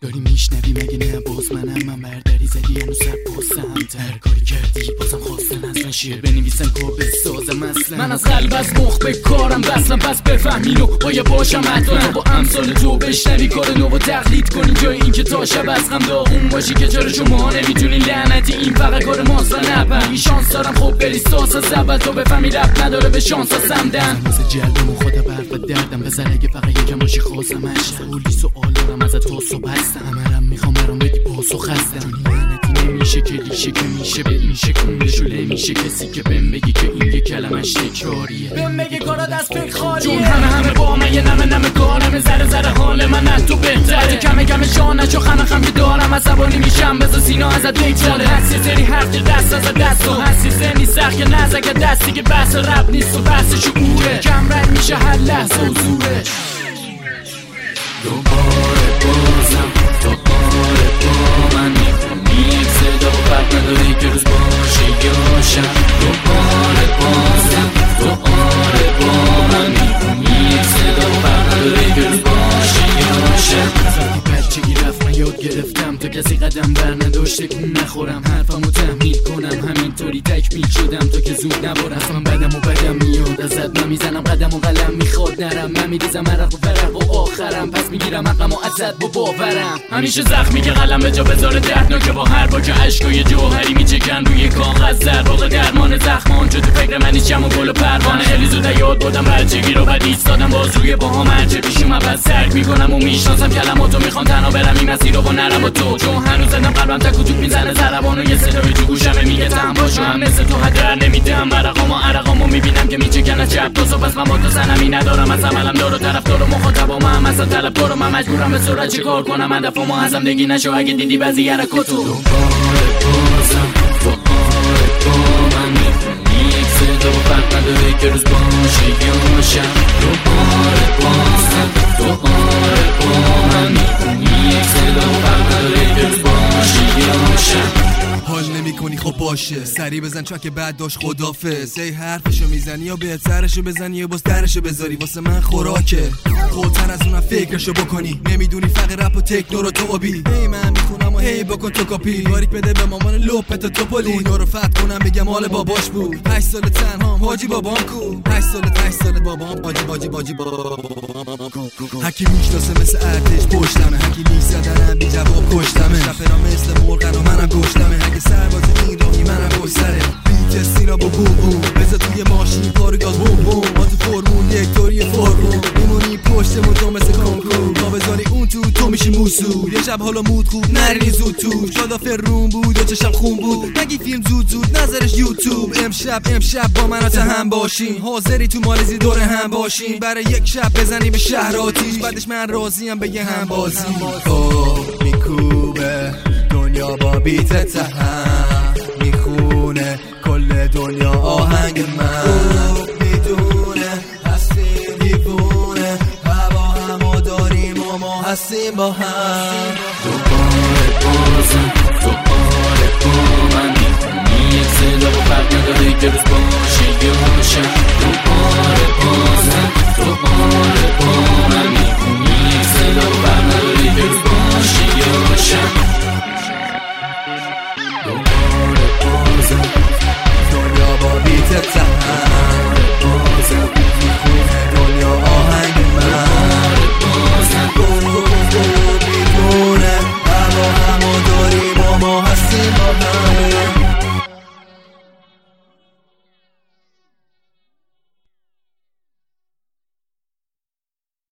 داری میشنوی مگه نه باز من برداری زدی هنوز سر پاسم هر کاری کردی بازم خواستن از من شیر بنویسن کار بسازم اصلا من از قلب از مخ به کارم بسلم پس بفهمینو باید باشم حتما با امثال تو بشنوی کار نو و تقلید کنی جای این که تا شب از غم داغون باشی که چرا شما نمیتونی لعنتی این فقط کار ماست و نپن شانس دارم خب بری ساس از اول تو بفهمی رب نداره به شانس سمدن واسه جلدم و خدا برف دردم بزن اگه فقط یکم باشی خواستمش سوالی سوال دارم ازت تو صبح هستم همرم میخوام برام بدی پاسخ هستم چون لعنتی نمیشه کلیشه که میشه به این شکونده شله میشه کسی که بهم بگی که این یه کلمش تکراریه بهم بگی کارا دست فکر خالیه چون همه با من یه نمه کارم ذره حال من از تو بهتره کمه شانشو خم که دارم عصبانی میشم بذار سینا ازت بگذره هستی سری حرف که دست از دست و هستی سنی سخت که نزگه دستی که بحث رب نیست و بحث شعوره کم رنگ میشه هر لحظه و زوره دوباره بازم دوباره با من میخونی یک صدا و فرق نداری که روز باشه یا شب دوباره بازم دوباره با من میخونی یک صدا و فرق نداری که روز باشه یا شب بچگی رفت من یاد گرفتم تا کسی قدم بر نداشته کون نخورم حرفمو تحمیل کنم همینطوری تکمیل شدم تا که زود نبارم من بدم میاد ازت من میزنم قدم و قلم میخواد نرم من میریزم عرق و فرق و آخرم پس میگیرم عقلم و ازت با باورم همیشه زخمی که قلم به جا بذاره دردناکه با هر با که عشقای جوهری میچکن روی کاغذ زرباق درمان زخمان شد تو فکر من هیچم و گل و پروانه خیلی زود یاد بردم بچگی رو بعد ایستادم باز روی باهام هرچه پیشم عوض ترک میکنم و میشناسم کلماتو میخوام تنها برم این مسیر رو با نرم و تو چون هنوز زدم قلبم تک و توک میزنه ضربان و یه صدای تو گوشمه میگه تهم باشو هم مثل تو هدر نمیدم عرقامو میبینم که میچکن از چپ تو پس من با تو سنمی ندارم از عملم دار و طرفدار و مخاطبام هم اصلا طلبکارم من مجبورم به سرعت چیکار کنم هدفمو ازم دگی نشو اگه دیدی بعضی حرکاتو دوباره بازم دوباره با من میخونی یک صدا و فرق نداره که روز باشه یا شب دوباره بازم دوباره با من میخونی یک صدا و فرق نداره که روز باشه یا شب حال نمی کنی خب باشه سری بزن چون که بعد داشت خدافظ ای حرفشو میزنی یا بهترشو بزنی یا باز درشو بذاری واسه من خوراکه خودتر از اونم فکرشو بکنی نمیدونی فقط رپ و تکنو رو تو آبی هی من میخونم و هی بکن تو کاپی باریک بده به مامان لپت تو پلی دنیا رو فتح کنم بگم مال باباش بود 8 سال تنهام حاجی بابام کو 8 سال بابام باجی هکی میشناسه مثل ارتش پشتمه هکی میزدنم بی جواب کشتمه شفرام مثل مرغن و منم گشتمه هکی سرباز این راهی منم پشت سره بیت سینا با بوم بوم بذار توی ماشین کار گاز بوم بوم ما تو فرمول یک توری فرمول میمونی پشت مدام مثل کنکور تا بذاری اون تو میشی موسول یه شب حالا مود خوب نرینی زود توش شادا فرون بود و چشم خون بود نگی فیلم زود نظرش یوتیوب امشب با من تا هم باشین حاضری تو مالزی دور هم باشین برای یک شب بزنی به شهر آتیش بعدش من راضیم بگه هم بازی میکوبه دنیا با بیت تهم میخونه کل دنیا آهنگ من میدونه هستیم دیوونه هوا همو داریم و ما هستیم با هم دوباره بازم دوباره با من میخونی یک صدا و فرق نداره که روز